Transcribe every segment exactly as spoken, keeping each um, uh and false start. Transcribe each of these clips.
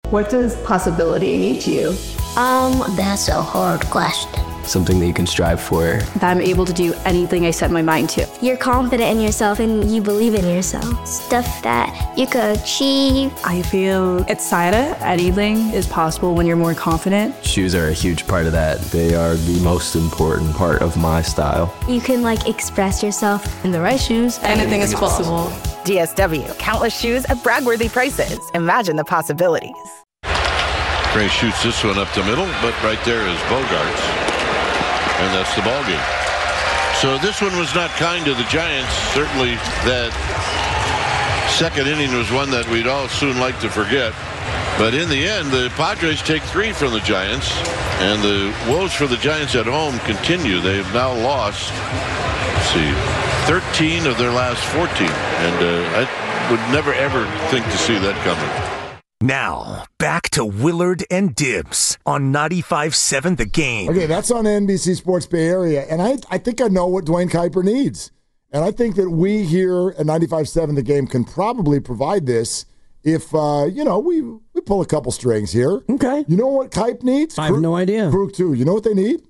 What does possibility mean to you? Um, that's a hard question. Something that you can strive for. That I'm able to do anything I set my mind to. You're confident in yourself and you believe in yourself. Stuff that you could achieve. I feel excited. Anything is possible when you're more confident. Shoes are a huge part of that. They are the most important part of my style. You can like express yourself. In the right shoes, anything is possible. D S W, countless shoes at brag-worthy prices. Imagine the possibilities. Gray shoots this one up the middle, but right there is Bogaerts. And that's the ball game. So this one was not kind to the Giants. Certainly that second inning was one that we'd all soon like to forget. But in the end, the Padres take three from the Giants. And the woes for the Giants at home continue. They've now lost, let's see, thirteen of their last fourteen. And uh, I would never, ever think to see that coming. Now, back to Willard and Dibs on ninety-five seven The Game. Okay, that's on N B C Sports Bay Area, and I, I think I know what Dwayne Kuiper needs. And I think that we here at ninety-five seven The Game can probably provide this if, uh, you know, we, we pull a couple strings here. Okay. You know what Kuiper needs? I have Krug, no idea. Krug, too. You know what they need?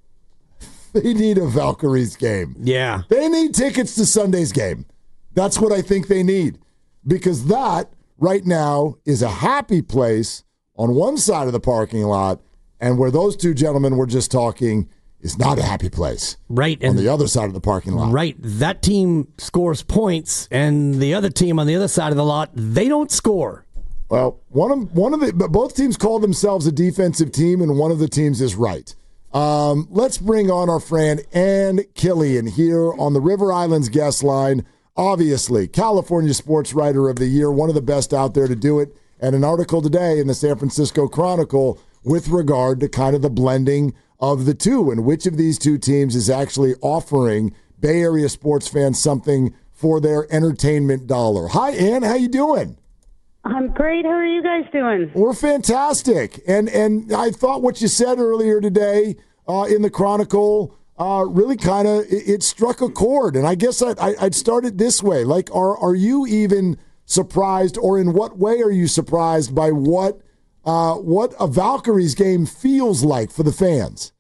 They need a Valkyries game. Yeah. They need tickets to Sunday's game. That's what I think they need. Because that right now is a happy place on one side of the parking lot, and where those two gentlemen were just talking is not a happy place. Right. On and the other side of the parking lot. Right. That team scores points, and the other team on the other side of the lot, they don't score. Well, one of one of the both teams call themselves a defensive team, and one of the teams is right. Um, let's bring on our friend Ann Killian here on the River Islands guest line. Obviously, California Sports Writer of the Year, one of the best out there to do it, and an article today in the San Francisco Chronicle with regard to kind of the blending of the two and which of these two teams is actually offering Bay Area sports fans something for their entertainment dollar. Hi, Ann. How you doing? I'm great. How are you guys doing? We're fantastic. And and I thought what you said earlier today uh, in the Chronicle Uh, really kind of, it, it struck a chord. And I guess I'd, I'd start it this way. Like, are are you even surprised, or in what way are you surprised by what uh, what a Valkyries game feels like for the fans?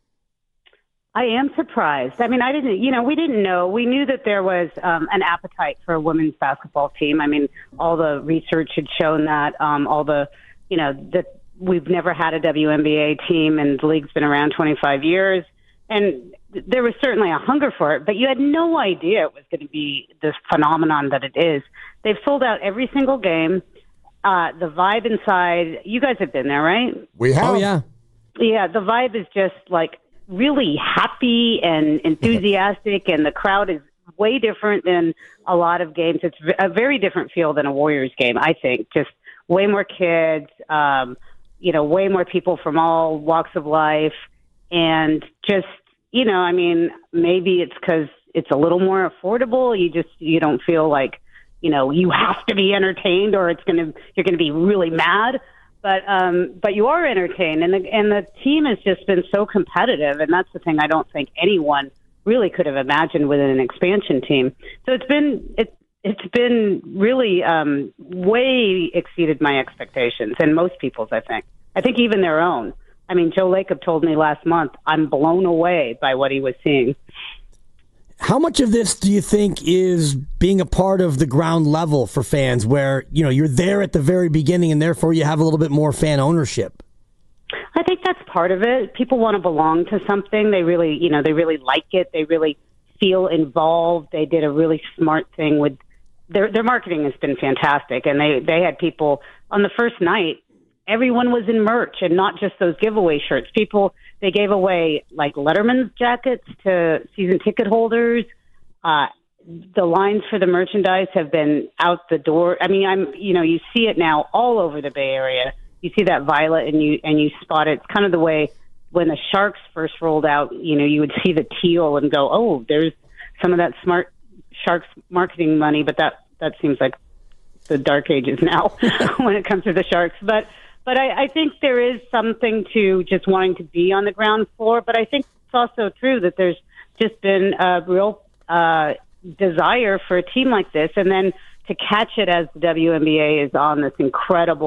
I am surprised. I mean, I didn't, you know, we didn't know. We knew that there was um, an appetite for a women's basketball team. I mean, all the research had shown that, um, all the, you know, that we've never had a W N B A team, and the league's been around twenty-five years. And there was certainly a hunger for it, but you had no idea it was going to be this phenomenon that it is. They've sold out every single game. Uh, the vibe inside, you guys have been there, right? We have. Oh, yeah. Yeah, the vibe is just like really happy and enthusiastic, and the crowd is way different than a lot of games. It's a very different feel than a Warriors game, I think. Just way more kids, um, you know, way more people from all walks of life. And just, you know, I mean, maybe it's because it's a little more affordable. You just, you don't feel like, you know, you have to be entertained or it's going to, you're going to be really mad. But, um, but you are entertained, and the, and the team has just been so competitive. And that's the thing I don't think anyone really could have imagined within an expansion team. So it's been, it, it's been really um, way exceeded my expectations, and most people's, I think. I think even their own. I mean, Joe Lacob told me last month, I'm blown away by what he was seeing. How much of this do you think is being a part of the ground level for fans where, you know, you're there at the very beginning and therefore you have a little bit more fan ownership? I think that's part of it. People want to belong to something. They really, you know, they really like it. They really feel involved. They did a really smart thing with their their marketing has been fantastic. And they, they had people on the first night. Everyone was in merch, and not just those giveaway shirts. People, they gave away like Letterman's jackets to season ticket holders. Uh, the lines for the merchandise have been out the door. I mean, I'm, you know, you see it now all over the Bay Area. You see that violet, and you and you spot it. It's kind of the way when the Sharks first rolled out. You know, you would see the teal and go, "Oh, there's some of that smart Sharks marketing money." But that that seems like the dark ages now when it comes to the Sharks. But But I, I think there is something to just wanting to be on the ground floor. But I think it's also true that there's just been a real uh, desire for a team like this. And then to catch it as the W N B A is on this incredible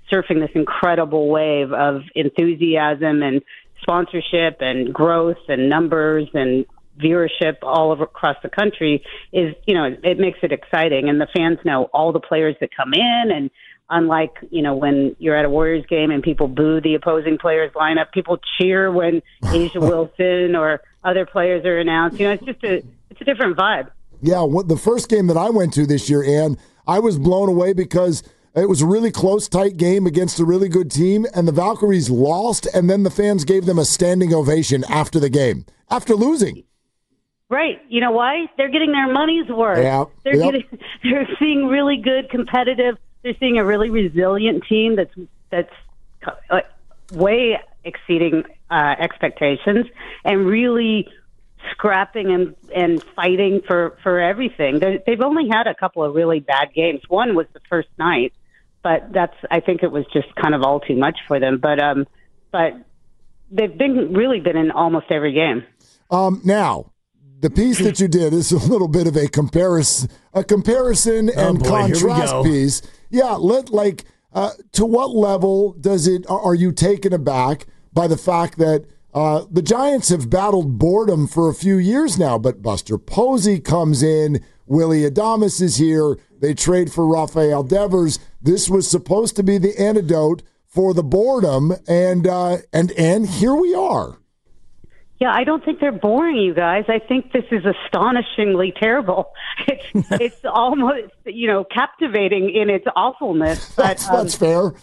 surfing this incredible wave of enthusiasm and sponsorship and growth and numbers and viewership all over across the country is, you know, it makes it exciting. And the fans know all the players that come in. And unlike, you know, when you're at a Warriors game and people boo the opposing players lineup, people cheer when Asia Wilson or other players are announced. You know, it's just a, it's a different vibe. Yeah. What, the first game that I went to this year, Ann, I was blown away because it was a really close, tight game against a really good team, and the Valkyries lost, and then the fans gave them a standing ovation after the game, after losing. Right. You know why? They're getting their money's worth. Yeah. They're Yep. getting, they're seeing really good, competitive. They're seeing a really resilient team that's that's uh, way exceeding uh, expectations and really scrapping and, and fighting for, for everything. They're, they've only had a couple of really bad games. One was the first night, but that's I think it was just kind of all too much for them. But um, but they've been really been in almost every game. Um, now, the piece that you did is a little bit of a comparison, a comparison Oh, and boy, here we contrast go. piece. Yeah, let like uh, to what level does it? Are you taken aback by the fact that uh, the Giants have battled boredom for a few years now? But Buster Posey comes in, Willie Adames is here. They trade for Rafael Devers. This was supposed to be the antidote for the boredom, and uh, and and here we are. Yeah, I don't think they're boring, you guys. I think this is astonishingly terrible. It's it's almost, you know, captivating in its awfulness. But, That's, that's um, fair.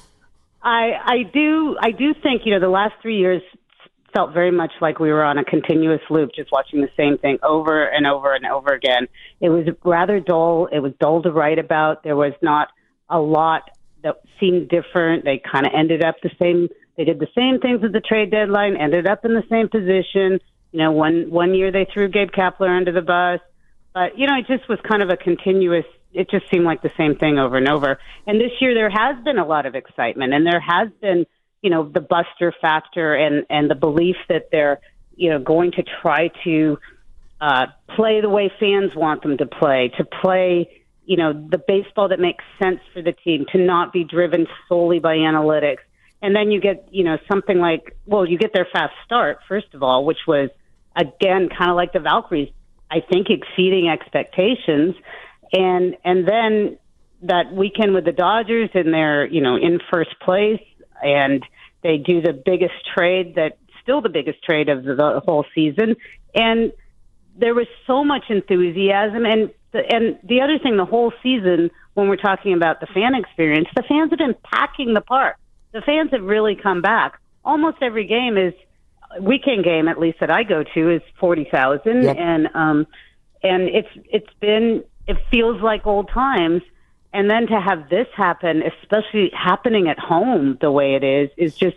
I I do I do think, you know, the last three years felt very much like we were on a continuous loop, just watching the same thing over and over and over again. It was rather dull. It was dull to write about. There was not a lot that seemed different. They kind of ended up the same. They did the same things at the trade deadline, ended up in the same position. You know, one one year they threw Gabe Kapler under the bus. But, you know, it just was kind of a continuous, it just seemed like the same thing over and over. And this year there has been a lot of excitement, and there has been, you know, the Buster factor and, and the belief that they're, you know, going to try to uh, play the way fans want them to play, to play, you know, the baseball that makes sense for the team, to not be driven solely by analytics. And then you get, you know, something like, well, you get their fast start, first of all, which was, again, kind of like the Valkyries, I think exceeding expectations. And and then that weekend with the Dodgers, and they're, you know, in first place, and they do the biggest trade, that still the biggest trade of the, the whole season. And there was so much enthusiasm. And the, and the other thing, the whole season, when we're talking about the fan experience, the fans have been packing the park. The fans have really come back. Almost every game is, weekend game at least that I go to, is forty thousand. Yep. And um, and it's it's been, it feels like old times. And then to have this happen, especially happening at home the way it is, is just,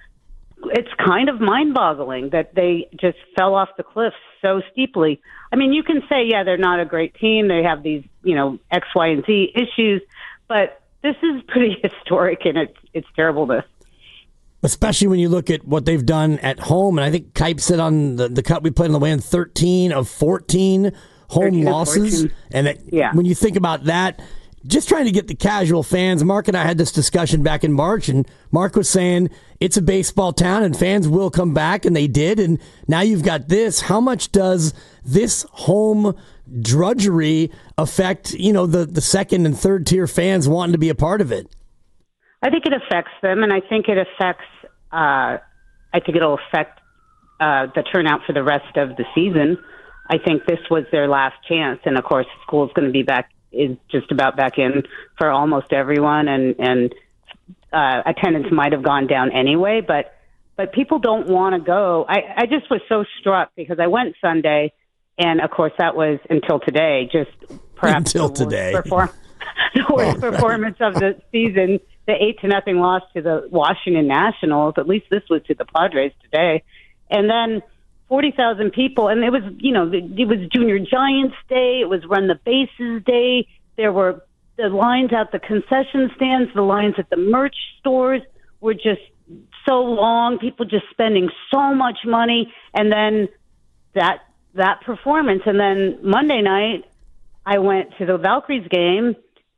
it's kind of mind-boggling that they just fell off the cliff so steeply. I mean, you can say, yeah, they're not a great team. They have these, you know, X, Y, and Z issues, but this is pretty historic in its, its terribleness. Especially when you look at what they've done at home. And I think Kipe said on the, the cut we played on the way in, thirteen of fourteen home losses. And that, yeah. when you think about that, just trying to get the casual fans. Mark and I had this discussion back in March, and Mark was saying it's a baseball town and fans will come back, and they did. And now you've got this. How much does this home drudgery affect, you know, the, the second and third tier fans wanting to be a part of it? I think it affects them, and I think it affects, uh, I think it'll affect uh, the turnout for the rest of the season. I think this was their last chance, and of course, school's going to be back, is just about back in for almost everyone, and and uh, attendance might have gone down anyway, but but people don't want to go. I, I just was so struck because I went Sunday, and of course that was until today, just perhaps until the today, worst, perform- the worst performance of the season. The eight to nothing loss to the Washington Nationals. At least this was to the Padres today, and then forty thousand people, and it was, you know, it was Junior Giants Day, it was Run the Bases Day, there were the lines out the concession stands, the lines at the merch stores were just so long, people just spending so much money, and then that that performance. And then Monday night, I went to the Valkyries game,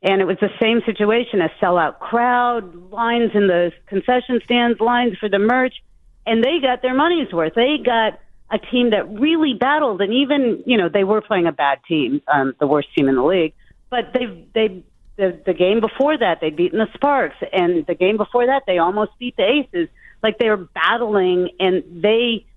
And it was the same situation, a sellout crowd, lines in the concession stands, lines for the merch, and they got their money's worth. They got a team that really battled, and even, you know, they were playing a bad team, um, the worst team in the league, but they they the, the game before that, they'd beaten the Sparks, and the game before that, they almost beat the Aces. Like, they were battling, and they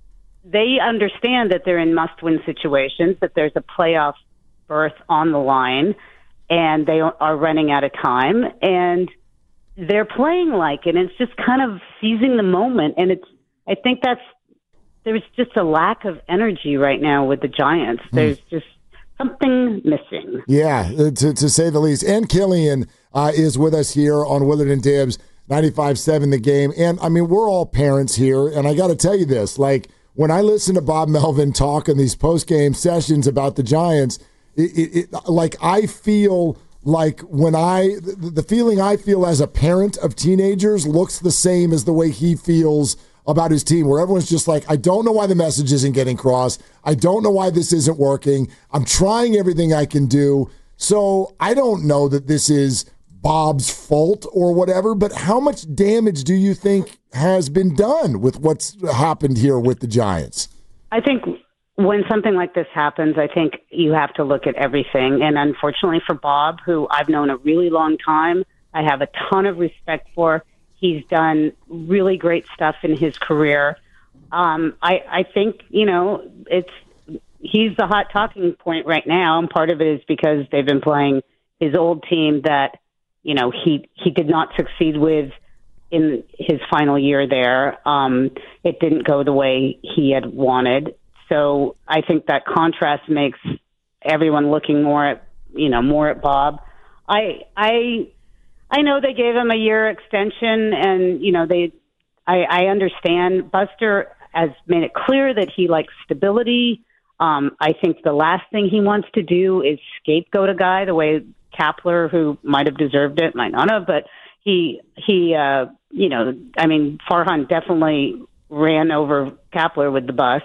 they understand that they're in must-win situations, that there's a playoff berth on the line, and they are running out of time, and they're playing like it. And it's just kind of seizing the moment. And it's, I think that's, there's just a lack of energy right now with the Giants. There's mm. just something missing. Yeah, to, to say the least. And Killian uh, is with us here on Willard and Dibs, ninety-five seven The Game. And, I mean, we're all parents here, and I got to tell you this. Like, when I listen to Bob Melvin talk in these post-game sessions about the Giants, It, it, it, like I feel like when I, the, the feeling I feel as a parent of teenagers looks the same as the way he feels about his team, where everyone's just like, I don't know why the message isn't getting across. I don't know why this isn't working. I'm trying everything I can do. So I don't know that this is Bob's fault or whatever, but how much damage do you think has been done with what's happened here with the Giants? I think when something like this happens, I think you have to look at everything. And unfortunately for Bob, who I've known a really long time, I have a ton of respect for. He's done really great stuff in his career. Um, I, I think, you know, it's he's the hot talking point right now. And part of it is because they've been playing his old team that, you know, he, he did not succeed with in his final year there. Um, it didn't go the way he had wanted. So I think that contrast makes everyone looking more at, you know, more at Bob. I I I know they gave him a year extension, and you know they. I, I understand Buster has made it clear that he likes stability. Um, I think the last thing he wants to do is scapegoat a guy the way Kapler, who might have deserved it, might not have, but he he uh, you know I mean Farhan definitely ran over Kapler with the bus.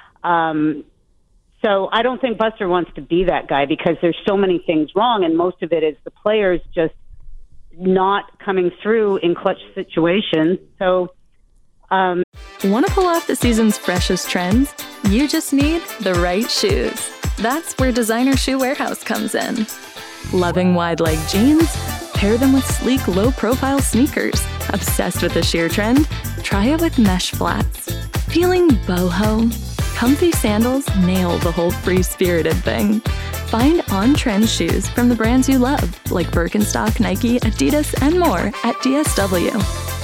Um, so I don't think Buster wants to be that guy because there's so many things wrong, and most of it is the players just not coming through in clutch situations. So, um, want to pull off the season's freshest trends? You just need the right shoes. That's where Designer Shoe Warehouse comes in. Loving wide leg jeans? Pair them with sleek, low-profile sneakers. Obsessed with the sheer trend? Try it with mesh flats. Feeling boho? Comfy sandals nail the whole free-spirited thing. Find on-trend shoes from the brands you love, like Birkenstock, Nike, Adidas, and more at D S W.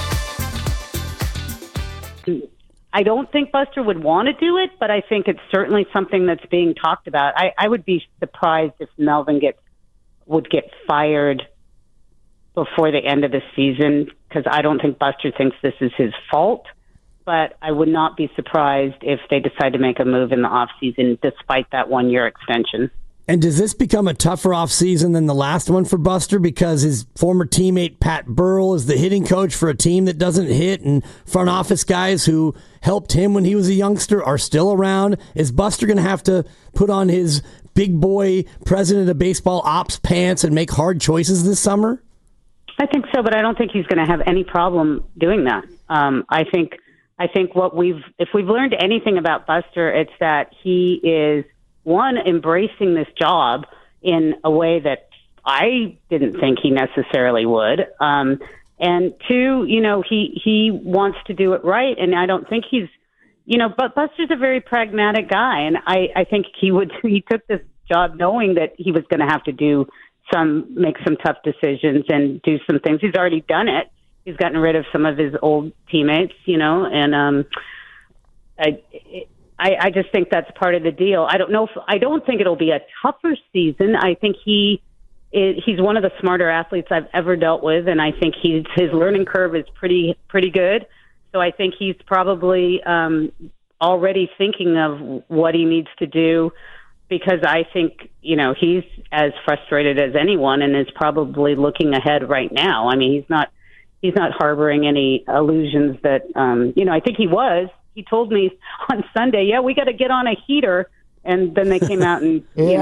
I don't think Buster would want to do it, but I think it's certainly something that's being talked about. I, I would be surprised if Melvin gets would get fired before the end of the season, because I don't think Buster thinks this is his fault. But I would not be surprised if they decide to make a move in the offseason despite that one-year extension. And does this become a tougher offseason than the last one for Buster because his former teammate Pat Burrell is the hitting coach for a team that doesn't hit, and front office guys who helped him when he was a youngster are still around? Is Buster going to have to put on his big boy president of baseball ops pants and make hard choices this summer? I think so, but I don't think he's going to have any problem doing that. Um, I think... I think what we've, if we've learned anything about Buster, it's that he is, one, embracing this job in a way that I didn't think he necessarily would. Um, and two, you know, he, he wants to do it right. And I don't think he's, you know, but Buster's a very pragmatic guy. And I, I think he would, he took this job knowing that he was going to have to do some, make some tough decisions and do some things. He's already done it. He's gotten rid of some of his old teammates, you know, and um, I, I, I just think that's part of the deal. I don't know if I don't think it'll be a tougher season. I think he, is, he's one of the smarter athletes I've ever dealt with, and I think he's his learning curve is pretty pretty good. So I think he's probably um, already thinking of what he needs to do, because I think, you know, he's as frustrated as anyone and is probably looking ahead right now. I mean, he's not. He's not harboring any illusions that, um, you know, I think he was. He told me on Sunday, yeah, we got to get on a heater. And then they came out and, yeah. you know,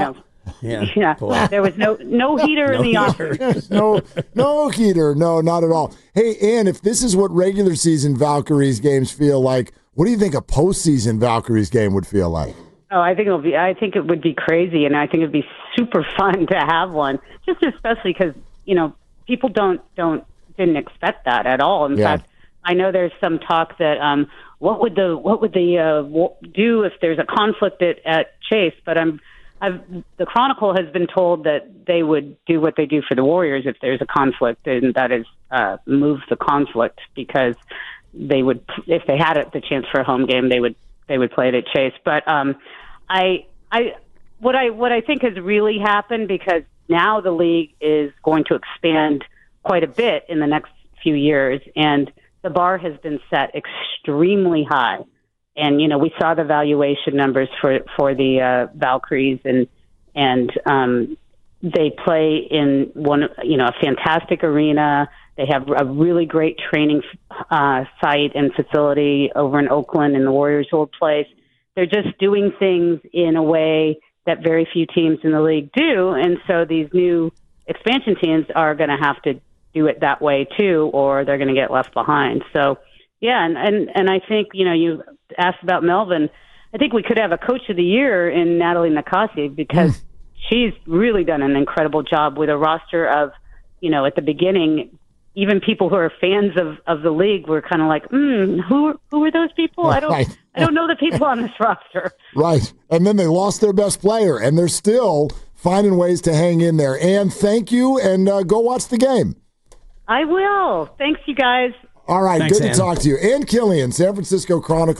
Yeah, yeah. There was no no heater no in the heater. office. no, no heater. No, not at all. Hey, Ann, if this is what regular season Valkyries games feel like, what do you think a postseason Valkyries game would feel like? Oh, I think it'll be. I think it would be crazy, and I think it'd be super fun to have one. Just especially because you know people don't don't didn't expect that at all. In Yeah. fact, I know there's some talk that um, what would the what would the uh, w- do if there's a conflict at, at Chase? But I'm. I've, the Chronicle has been told that they would do what they do for the Warriors if there's a conflict, and that is uh, move the conflict because they would, if they had it, the chance for a home game, they would they would play it at Chase. But um, I, I, what I what I think has really happened, because now the league is going to expand quite a bit in the next few years, and the bar has been set extremely high. And, you know, we saw the valuation numbers for, for the uh, Valkyries, and and um, they play in one, you know, a fantastic arena. They have a really great training uh, site and facility over in Oakland in the Warriors' old place. They're just doing things in a way that very few teams in the league do. And so these new expansion teams are going to have to do it that way, too, or they're going to get left behind. So, yeah, and, and, and I think, you know, you asked about Melvin. I think we could have a coach of the year in Natalie Nakasi, because mm. she's really done an incredible job with a roster of, you know, at the beginning, even people who are fans of, of the league were kind of like, hmm, who, who are those people? I don't, right. I don't know the people on this roster. Right. And then they lost their best player, and they're still finding ways to hang in there. Ann, thank you, and uh, go watch the game. I will. Thanks, you guys. All right, Thanks, good Ann. to talk to you. Ann Killian, San Francisco Chronicle.